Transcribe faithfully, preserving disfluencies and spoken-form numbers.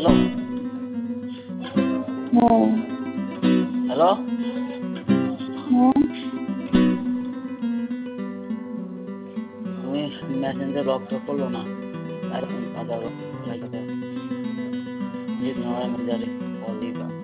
hello হ্যাঁ, hello হ্যাঁ, তুমি মেসেঞ্জার লক তো করলো না আর তুমি পাঠাবো লাইক জিত নয় মেজারে কল দিবা